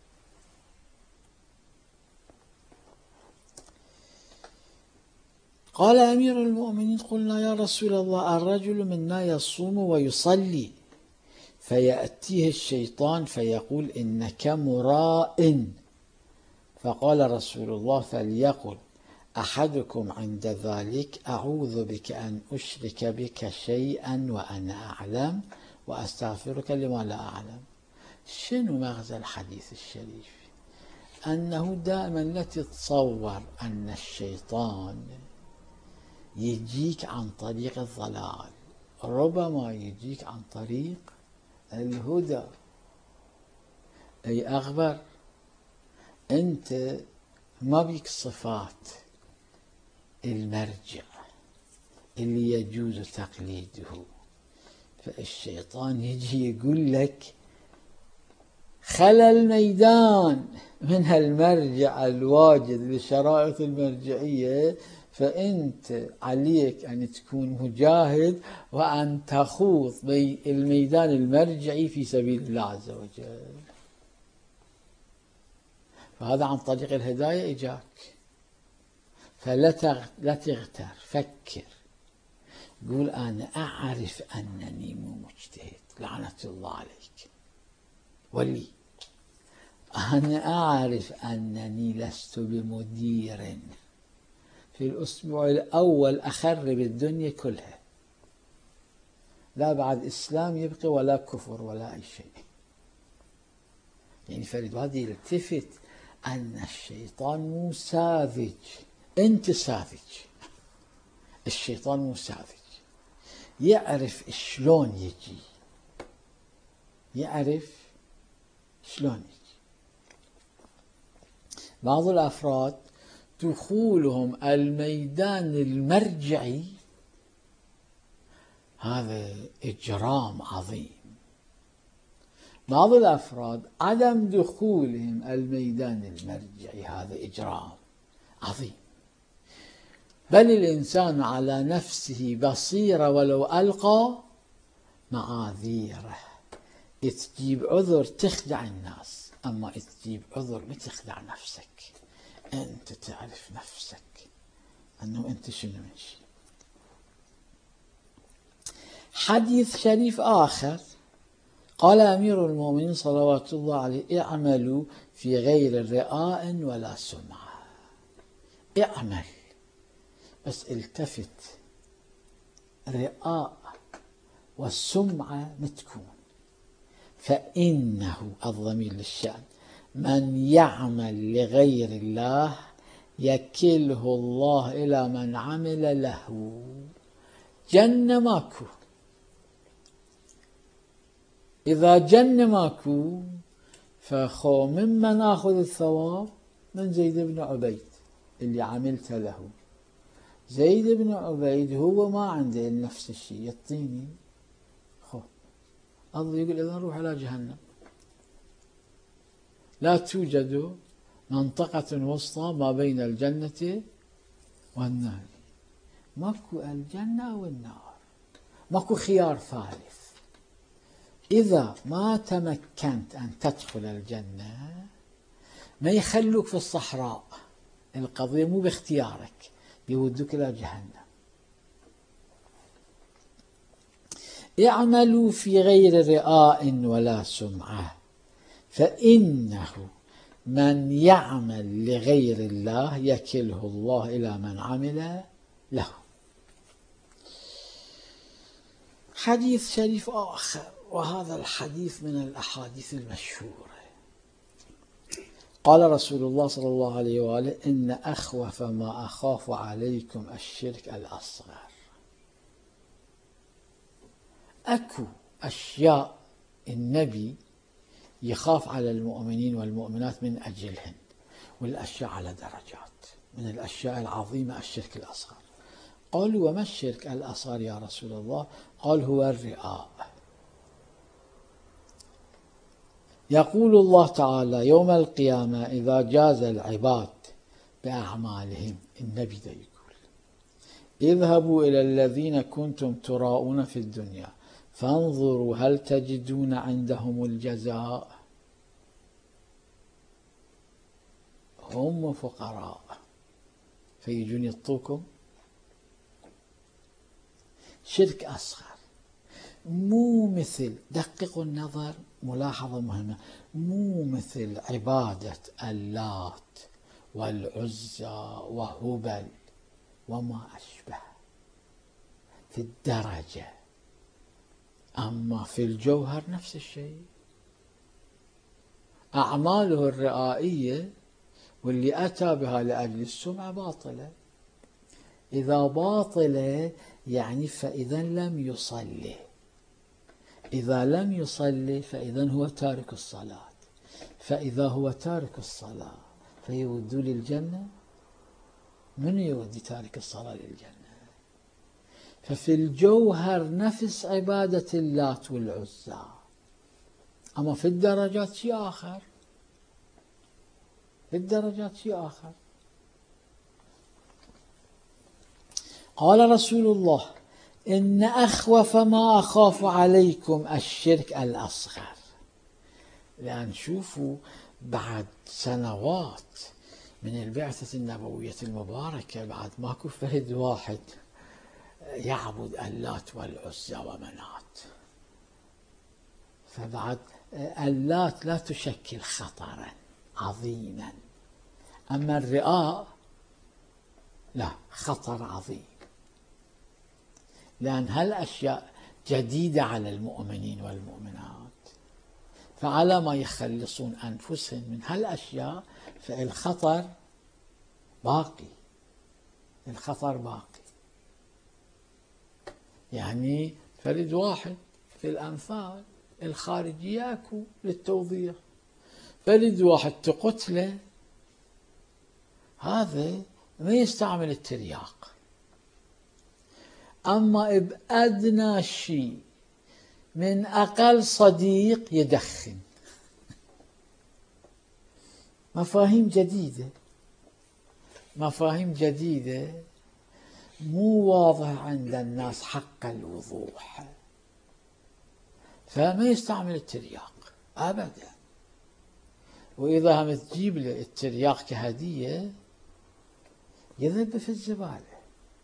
قال أمير المؤمنين: قلنا يا رسول الله: الرجل منا يصوم ويصلي فيأتيه الشيطان فيقول إنك مراء. فقال رسول الله: فليقل أحدكم عند ذلك أعوذ بك أن أشرك بك شيئا وأنا أعلم وأستغفرك لما لا أعلم. شنو مغزى الحديث الشريف؟ أنه دائما لا تتصور أن الشيطان يجيك عن طريق الضلال، ربما يجيك عن طريق الهدى. أي أخبر أنت ما بيك صفات المرجع اللي يجوز تقليده، فالشيطان يجي يقول لك خلى الميدان من هالمرجع الواجد لشرائط المرجعية، فأنت عليك أن تكون مجاهد وأن تخوض الميدان المرجعي في سبيل الله عز وجل. فهذا عن طريق الهداية إجاك، فلا لا تغتر، فكر، قول أنا أعرف أنني مو مجتهد، لعنة الله عليك ولي، أنا أعرف أنني لست بمدير، في الأسبوع الأول أخرب الدنيا كلها، لا بعد إسلام يبقى ولا كفر ولا أي شيء. يعني فريد هذه يلتفت أن الشيطان مو ساذج، أنت ساذج، الشيطان مو ساذج، يعرف شلون يجي، يعرف شلون يجي. بعض الأفراد دخولهم الميدان المرجعي هذا إجرام عظيم، بعض الأفراد عدم دخولهم الميدان المرجعي هذا إجرام عظيم. بل الإنسان على نفسه بصيرة ولو ألقى معاذيره، تجيب عذر تخدع الناس، أما تجيب عذر ما تخدع نفسك، أنت تعرف نفسك أنه أنت شنو من شيء. حديث شريف آخر قال أمير المؤمنين صلوات الله عليه اعملوا في غير رئاء ولا سمعة، اعمل بس التفت، رئاء والسمعة متكون، فإنه الضمير للشأن من يعمل لغير الله يكله الله إلى من عمل له، جنة ماكو، إذا جنة ماكو فخو ممن آخذ الثواب؟ من زيد بن عبيد اللي عملت له. زيد بن عبيد هو ما عنده نفس الشيء، يعطيني خو الله يقول إذا نروح على جهنم. لا توجد منطقة وسطى ما بين الجنة والنار، ماكو الجنة أو النار، ماكو خيار ثالث. إذا ما تمكنت أن تدخل الجنة ما يخلوك في الصحراء، القضية مو باختيارك، يودوك إلى جهنم. اعملوا في غير رئاء ولا سمعة فإنه من يعمل لغير الله يكله الله إلى من عمل له. حديث شريف آخر، وهذا الحديث من الأحاديث المشهورة، قال رسول الله صلى الله عليه وآله إن أخوف ما أخاف عليكم الشرك الأصغر. أكو أشياء النبي يخاف على المؤمنين والمؤمنات من أجلهن، والأشياء على درجات. من الأشياء العظيمة الشرك الأصغر. قالوا وما الشرك الأصغر يا رسول الله؟ قال هو الرئاء. يقول الله تعالى يوم القيامة إذا جاز العباد بأعمالهم، النبي دا يقول اذهبوا إلى الذين كنتم تراؤون في الدنيا فانظروا هل تجدون عندهم الجزاء، هم فقراء فيجون يعطوكم. شرك أصغر، مو مثل، دققوا النظر، ملاحظة مهمة، مو مثل عبادة اللات والعزى وهبل وما أشبه في الدرجة، أما في الجوهر نفس الشيء. أعماله الرئائية واللي أتى بها لأجل السمعة باطلة. إذا باطلة يعني فإذا لم يصلي، إذا لم يصلي فإذا هو تارك الصلاة، فإذا هو تارك الصلاة فيودوا للجنة؟ من يودي تارك الصلاة للجنة؟ ففي الجوهر نفس عبادة اللات والعزى، أما في الدرجات شيء آخر، في الدرجات شيء آخر. قال رسول الله إن أخوف ما أخاف عليكم الشرك الأصغر. لأن شوفوا بعد سنوات من البعثة النبوية المباركة بعد ماكو فرد واحد يعبد اللات والعزى ومنات، فبعد اللات لا تشكل خطرا عظيما، أما الرئاء لا، خطر عظيم، لأن هالأشياء جديدة على المؤمنين والمؤمنات، فعلى ما يخلصون أنفسهم من هالأشياء فالخطر باقي، الخطر باقي. يعني فرد واحد في الأمثال الخارجية أكو للتوضيح، فرد واحد تقتله هذا ما يستعمل الترياق، أما بأدنى شيء من أقل صديق يدخن. مفاهيم جديدة، مفاهيم جديدة مو واضح عند الناس حق الوضوح، فما يستعمل الترياق أبدا. وإذا هم تجيب له الترياق كهدية يذب في الزبالة.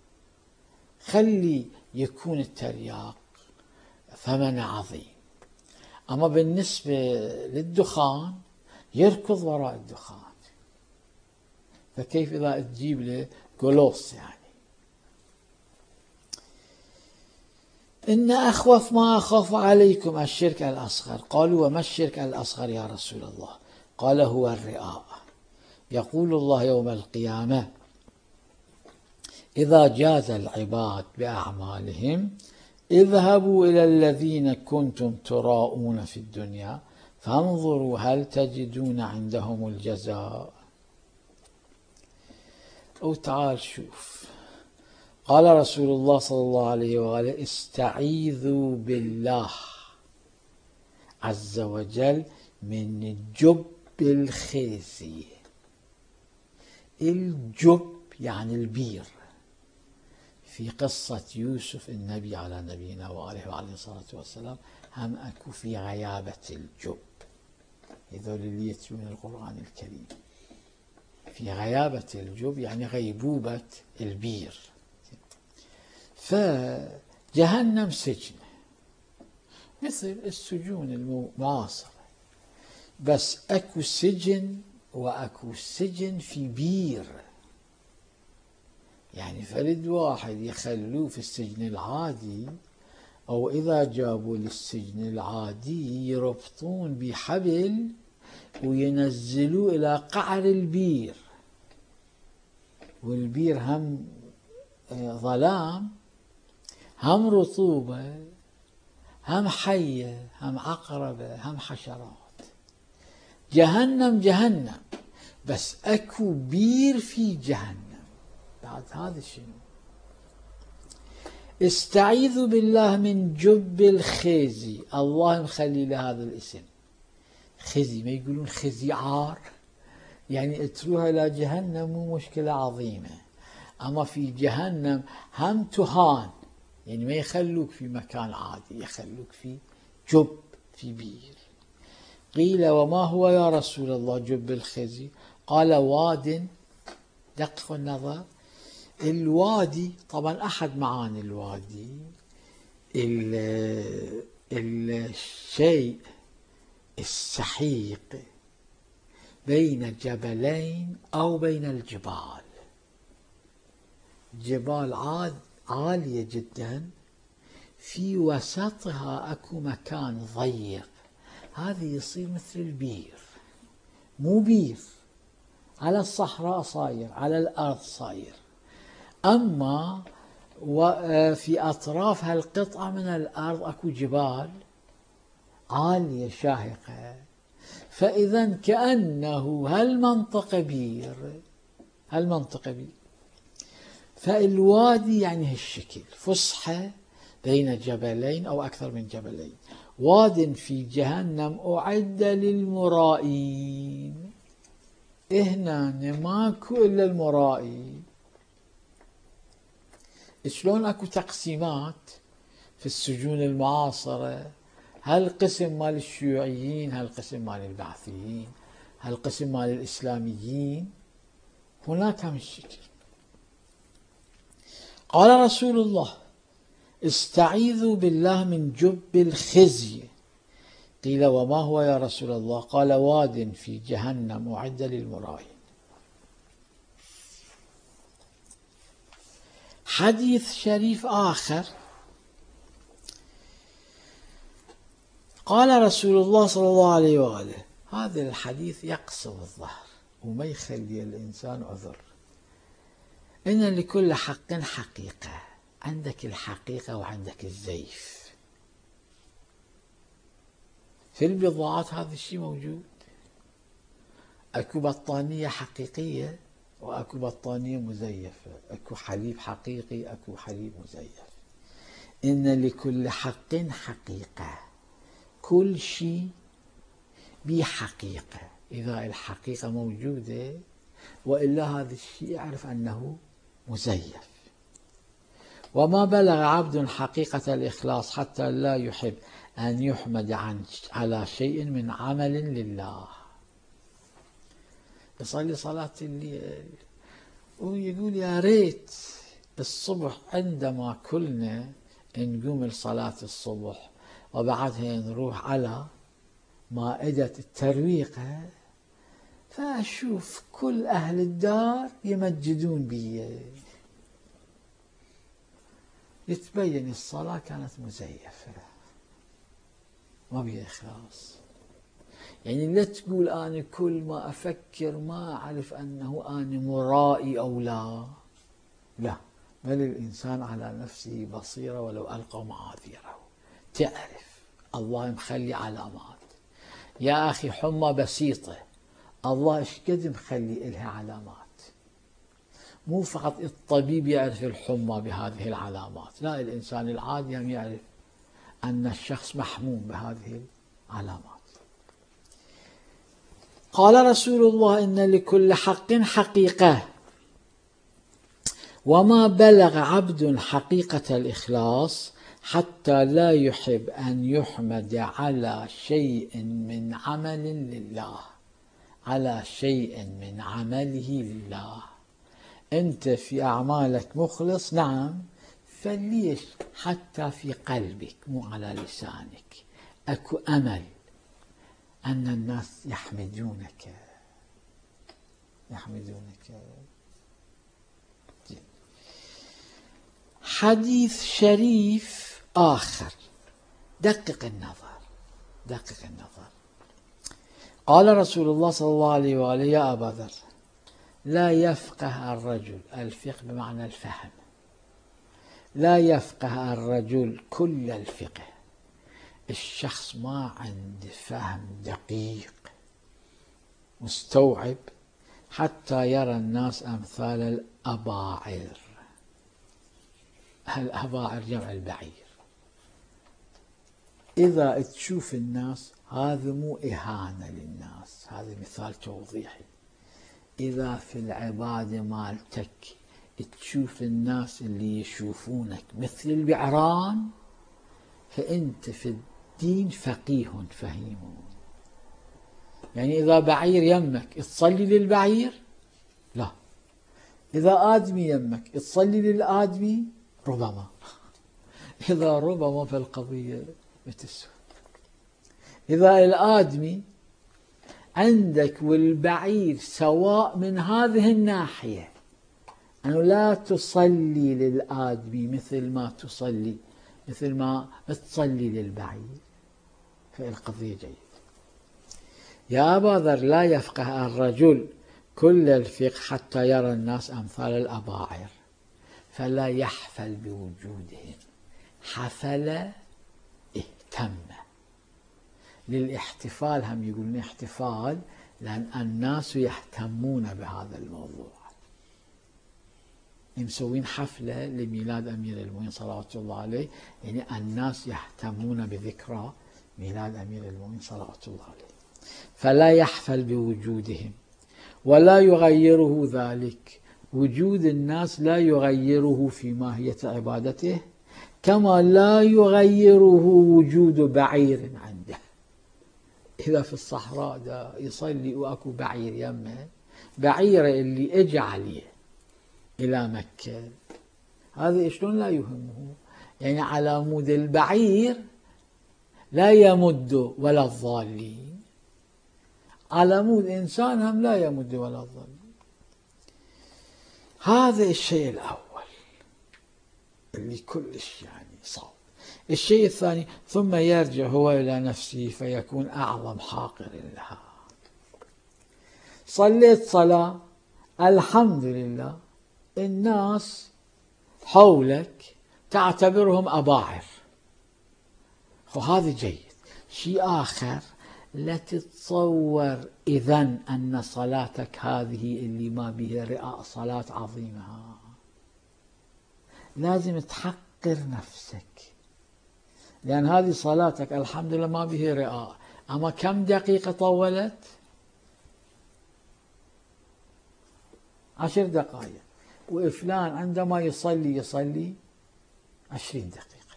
خلي يكون الترياق ثمنه عظيم، أما بالنسبة للدخان يركض وراء الدخان، فكيف إذا تجيب له جلوس؟ يعني إن أخوف ما أخاف عليكم الشرك الأصغر. قالوا وما الشرك الأصغر يا رسول الله؟ قال هو الرئاء. يقول الله يوم القيامة إذا جاز العباد بأعمالهم اذهبوا إلى الذين كنتم تراءون في الدنيا فانظروا هل تجدون عندهم الجزاء. أو تعال شوف، قال رسول الله صلى الله عليه وآله استعيذوا بالله عز وجل من جب الخزي. الجب يعني البير. في قصة يوسف النبي على نبينا وآله وعليه الصلاة والسلام هم أكو في غيابة الجب، هذول اللي يتلون القرآن الكريم، في غيابة الجب يعني غيبوبة البير. فجهنم سجن مثل السجون المعاصرة، بس أكو سجن وأكو سجن في بير. يعني فرد واحد يخلوه في السجن العادي، أو إذا جابوا للسجن العادي يربطون بحبل وينزلوه إلى قعر البير، والبير هم ظلام هم رطوبة هم حية هم عقربة هم حشرات. جهنم جهنم، بس أكو بير في جهنم. بعد هذا شنو؟ استعيذوا بالله من جب الخزي. الله مخلي له هذا الاسم خزي، ما يقولون خزي عار، يعني اتروها إلى جهنم مو مشكلة عظيمة، أما في جهنم هم تهان، يعني ما يخلوك في مكان عادي، يخلوك في جب في بير. قيل وما هو يا رسول الله جب الخزي؟ قال واد. دقق النظر، الوادي طبعا أحد معاني الوادي الشيء السحيق بين جبلين أو بين الجبال، جبال عاد عالية جدا في وسطها أكو مكان ضيق، هذا يصير مثل البير، مو بير على الصحراء صاير، على الأرض صاير، أما وفي أطراف هالقطعة من الأرض أكو جبال عالية شاهقة، فإذا كأنه هالمنطقة بير، هالمنطقة بير. فالوادي يعني هالشكل، فسحة بين جبلين أو أكثر من جبلين. واد في جهنم أعد للمرائين. هنا ماكو إلا المرائي. شلون أكو تقسيمات في السجون المعاصرة، هالقسم مال الشيوعيين، هالقسم مال البعثيين، هالقسم مال الإسلاميين، هناك هم الشكل. قال رسول الله استعيذوا بالله من جب الخزي. قيل وما هو يا رسول الله؟ قال واد في جهنم أعد للمرائين. حديث شريف آخر قال رسول الله صلى الله عليه وآله، هذا الحديث يقصر الظهر وما يخلي الإنسان عذر. إن لكل حق حقيقة، عندك الحقيقة وعندك الزيف. في البضاعات هذا الشيء موجود. أكو بطانية حقيقية وأكو بطانية مزيفة، أكو حليب حقيقي أكو حليب مزيف. إن لكل حق حقيقة، كل شيء بحقيقة. إذا الحقيقة موجودة وإلا هذا الشيء يعرف أنه مزيف. وما بلغ عبد حقيقة الإخلاص حتى لا يحب أن يحمد عن على شيء من عمل لله. يصلي صلاة الليل ويقول يا ريت الصبح عندما كلنا نقوم لصلاة الصبح وبعدها نروح على مائدة الترويقة فأشوف كل أهل الدار يمجدون بي. يتبين الصلاة كانت مزيفة ما بيها إخلاص. يعني لا تقول أنا كل ما أفكر ما أعرف أنه أنا مرائي أو لا. لا، بل الإنسان على نفسه بصيرة ولو ألقى معاذيره. تعرف الله مخلي علامات. يا أخي حمى بسيطة الله إيش قد مخلي إلها علامات. مو فقط الطبيب يعرف الحمى بهذه العلامات، لا، الإنسان العادي هم يعرف أن الشخص محموم بهذه العلامات. قال رسول الله إن لكل حق حقيقة. وما بلغ عبد حقيقة الإخلاص حتى لا يحب أن يحمد على شيء من عمل لله، على شيء من عمله لله. أنت في أعمالك مخلص، نعم، فليش حتى في قلبك مو على لسانك أكو أمل أن الناس يحمدونك يحمدونك. حديث شريف آخر، دقق النظر دقق النظر. قال رسول الله صلى الله عليه وآله يا أبا ذر لا يفقه الرجل، الفقه بمعنى الفهم، لا يفقه الرجل كل الفقه. الشخص ما عنده فهم دقيق مستوعب حتى يرى الناس أمثال الأباعر. الأباعر جمع البعير. إذا تشوف الناس، هذا مو إهانة للناس، هذا مثال توضيحي. إذا في العبادة مالتك تشوف الناس اللي يشوفونك مثل البعران، فأنت في الدين فقيه فهيم. يعني إذا بعير يمك تصلي للبعير؟ لا. إذا آدمي يمك تصلي للآدمي؟ ربما. إذا ربما فالقضية بتسوى. إذا الآدمي عندك والبعير سواء من هذه الناحية، أنه لا تصلي للآدمي مثل ما تصلي مثل ما تصلي للبعير، فالقضية جيدة. يا أبا ذر لا يفقه الرجل كل الفقه حتى يرى الناس أمثال الأباعر فلا يحفل بوجودهم. حفل اهتم. للاحتفال هم يقولون احتفال لأن الناس يهتمون بهذا الموضوع. مسوين حفلة لميلاد أمير المؤمنين صلوات الله عليه، يعني الناس يهتمون بذكرى ميلاد أمير المؤمنين صلوات الله عليه. فلا يحفل بوجودهم ولا يغيره ذلك. وجود الناس لا يغيره في ماهية عبادته، كما لا يغيره وجود بعير عنده. إذا في الصحراء دا يصلي وأكو بعير يمه بعيره اللي اجى عليه إلى مكة هذا شلون لا يهمه؟ يعني على مود البعير لا يمد ولا الضالين، على مود إنسان هم لا يمد ولا الضالين. هذا الشيء الأول اللي كلش يعني صعب. الشيء الثاني ثم يرجع هو إلى نفسه فيكون أعظم حاقر لها. صليت صلاة الحمد لله، الناس حولك تعتبرهم أباعر، وهذا جيد. شيء آخر، لا تتصور إذن أن صلاتك هذه اللي ما بها رئاء صلاة عظيمة، لازم تحقر نفسك، لأن هذه صلاتك الحمد لله ما بها رئاء، أما كم دقيقة طولت؟ عشر دقائق، وفلان عندما يصلي يصلي عشرين دقيقة.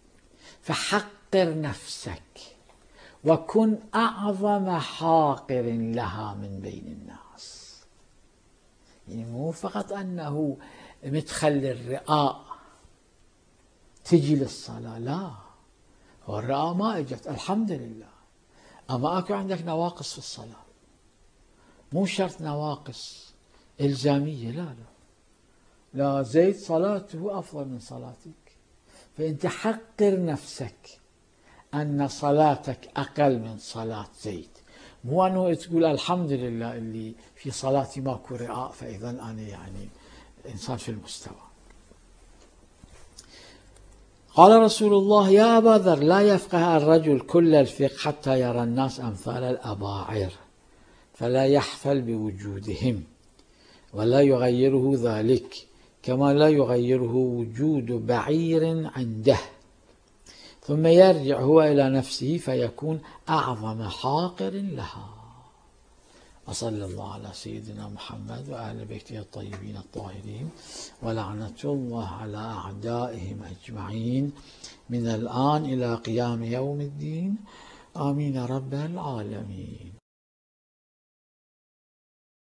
فحقر نفسك وكن أعظم حاقر لها من بين الناس. يعني مو فقط أنه مدخل الرئاء تجي للصلاة، لا، هو الرئاء ما اجت الحمد لله، أما أكو عندك نواقص في الصلاة، مو شرط نواقص إلزامية، لا لا لا زيد صلاته أفضل من صلاتك، فأنت حقر نفسك أن صلاتك أقل من صلاة زيد، مو أنه تقول الحمد لله اللي في صلاتي ماكو رئاء فإذا أنا يعني إنسان في المستوى. قال رسول الله: يا أبا ذر، لا يفقه الرجل كل الفقه حتى يرى الناس أمثال الأباعر فلا يحفل بوجودهم ولا يغيره ذلك، كما لا يغيره وجود بعير عنده، ثم يرجع هو إلى نفسه فيكون أعظم حاقر لها. وصلى الله على سيدنا محمد وأهل بيته الطيبين الطاهرين، ولعنة الله على أعدائهم أجمعين من الآن إلى قيام يوم الدين، آمين رب العالمين.